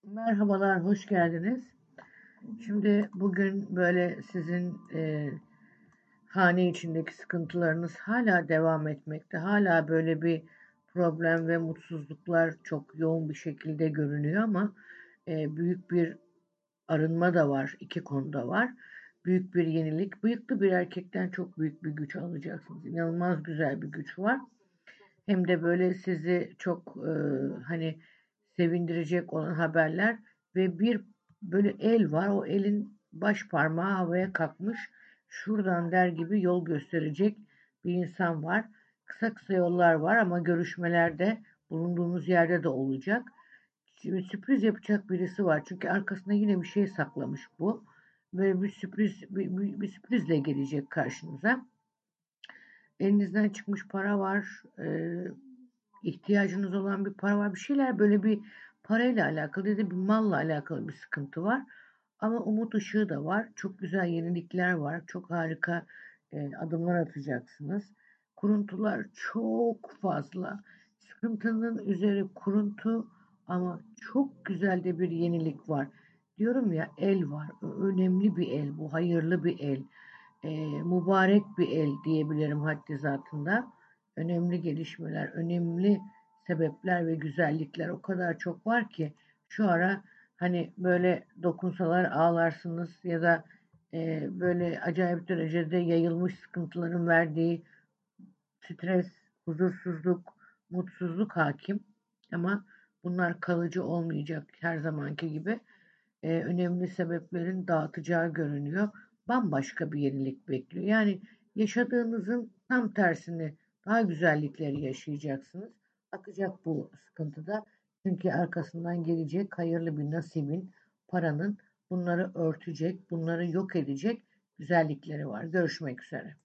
Merhabalar, hoş geldiniz. Şimdi bugün böyle sizin hane içindeki sıkıntılarınız hala devam etmekte. Hala böyle bir problem ve mutsuzluklar çok yoğun bir şekilde görünüyor ama büyük bir arınma da var, iki konuda var. Büyük bir yenilik, bıyıklı bir erkekten çok büyük bir güç alacaksınız. İnanılmaz güzel bir güç var. Hem de böyle sizi çok hani sevindirecek olan haberler ve bir böyle el var. O elin baş parmağı havaya kalkmış. Şuradan der gibi yol gösterecek bir insan var. Kısa kısa yollar var ama görüşmelerde bulunduğunuz yerde de olacak. Şimdi sürpriz yapacak birisi var. Çünkü arkasında yine bir şey saklamış bu. Böyle bir sürpriz bir sürprizle gelecek karşınıza. Elinizden çıkmış para var. İhtiyacınız olan bir para var. Bir şeyler böyle bir parayla alakalı ya da bir malla alakalı bir sıkıntı var. Ama umut ışığı da var. Çok güzel yenilikler var. Çok harika adımlar atacaksınız. Kuruntular çok fazla. Sıkıntının üzeri kuruntu ama çok güzel de bir yenilik var. Diyorum ya el var. Önemli bir el bu. Hayırlı bir el. Mübarek bir el diyebilirim haddi zatında. Önemli gelişmeler, önemli sebepler ve güzellikler o kadar çok var ki şu ara hani böyle dokunsalar ağlarsınız ya da böyle acayip derecede yayılmış sıkıntıların verdiği stres, huzursuzluk, mutsuzluk hakim. Ama bunlar kalıcı olmayacak her zamanki gibi. Önemli sebeplerin dağıtacağı görünüyor. Bambaşka bir yenilik bekliyor. Yani yaşadığınızın tam tersini, daha güzellikleri yaşayacaksınız. Akacak bu sıkıntıda. Çünkü arkasından gelecek hayırlı bir nasibin, paranın bunları örtecek, bunları yok edecek güzellikleri var. Görüşmek üzere.